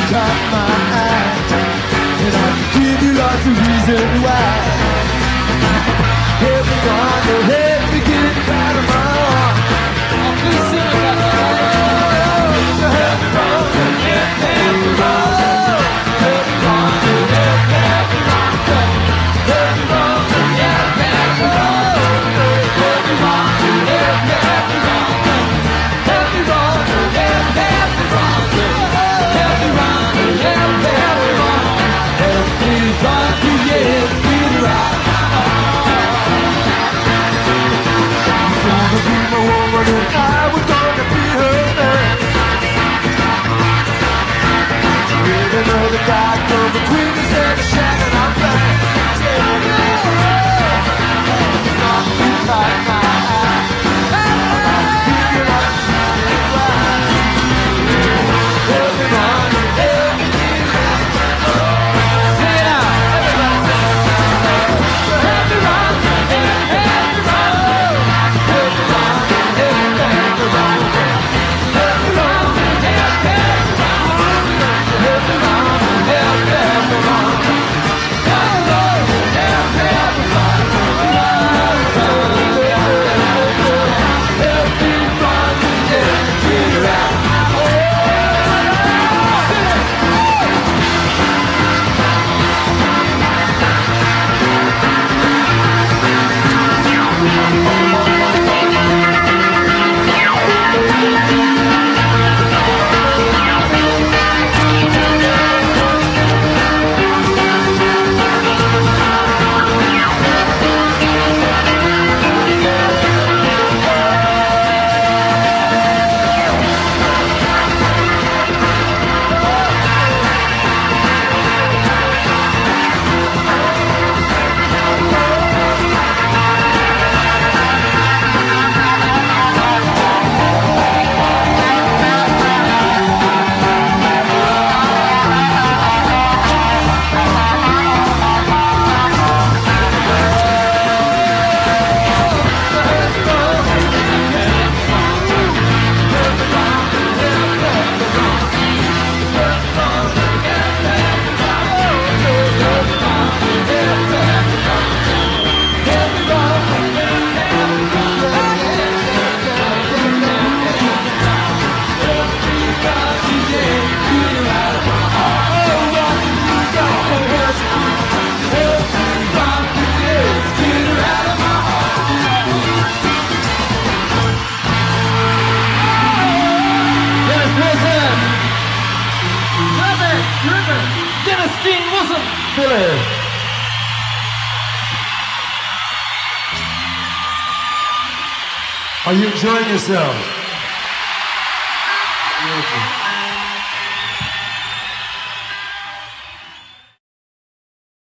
caught my eye, and I can give you lots of reasons why. Everyone will help me get out of my heart. Oh, please sing it out loud. Help me wrong, help me wrong. Help me wrong, help me wrong. Help me wrong, help me wrong. Help me wrong, help me wrong. Help me wrong, help me wrong. Help me wrong, help me wrong. Help me wrong, yes, get it right. Gonna be my woman and I was gonna be her man. With another guy come between us and a shadow and I'm back. Not to fight my eye. Figure out why. Help me on, help me. Sing it out, everybody. Help me on, help me on. Help me on, help me on. Help me on, help me on. Help me on, help me on. Are you enjoying yourself?